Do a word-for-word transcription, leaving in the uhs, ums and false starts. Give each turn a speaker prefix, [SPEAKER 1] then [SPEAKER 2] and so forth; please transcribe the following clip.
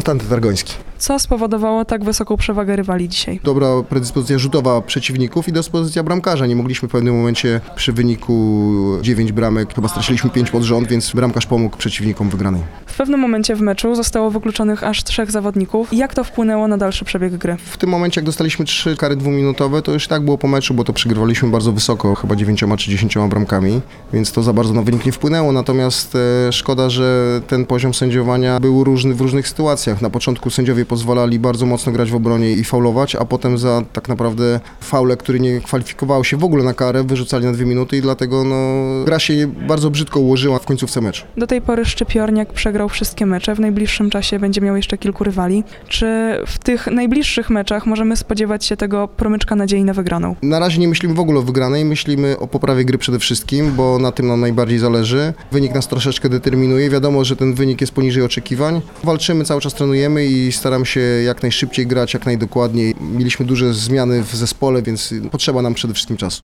[SPEAKER 1] Konstanty Targoński.
[SPEAKER 2] Co spowodowało tak wysoką przewagę rywali dzisiaj?
[SPEAKER 1] Dobra predyspozycja rzutowa przeciwników i dyspozycja bramkarza. Nie mogliśmy w pewnym momencie przy wyniku dziewięć bramek, chyba straciliśmy pięć pod rząd, więc bramkarz pomógł przeciwnikom wygranej.
[SPEAKER 2] W pewnym momencie w meczu zostało wykluczonych aż trzech zawodników. Jak to wpłynęło na dalszy przebieg gry?
[SPEAKER 1] W tym momencie, jak dostaliśmy trzy kary dwuminutowe, to już tak było po meczu, bo to przegrywaliśmy bardzo wysoko, chyba dziewięcioma czy dziesięcioma bramkami, więc to za bardzo na wynik nie wpłynęło. Natomiast e, szkoda, że ten poziom sędziowania był różny w różnych sytuacjach. Na początku sędziowie pozwalali bardzo mocno grać w obronie i faulować, a potem za tak naprawdę faule, które nie kwalifikowały się w ogóle na karę, wyrzucali na dwie minuty i dlatego no, gra się bardzo brzydko ułożyła w końcówce meczu.
[SPEAKER 2] Do tej pory Szczypiorniak przegrał wszystkie mecze, w najbliższym czasie będzie miał jeszcze kilku rywali. Czy w tych najbliższych meczach możemy spodziewać się tego promyczka nadziei na wygraną?
[SPEAKER 1] Na razie nie myślimy w ogóle o wygranej, myślimy o poprawie gry przede wszystkim, bo na tym nam najbardziej zależy. Wynik nas troszeczkę determinuje, wiadomo, że ten wynik jest poniżej oczekiwań. Walczymy, cały czas trenujemy i staram się jak najszybciej grać, jak najdokładniej. Mieliśmy duże zmiany w zespole, więc potrzeba nam przede wszystkim czasu.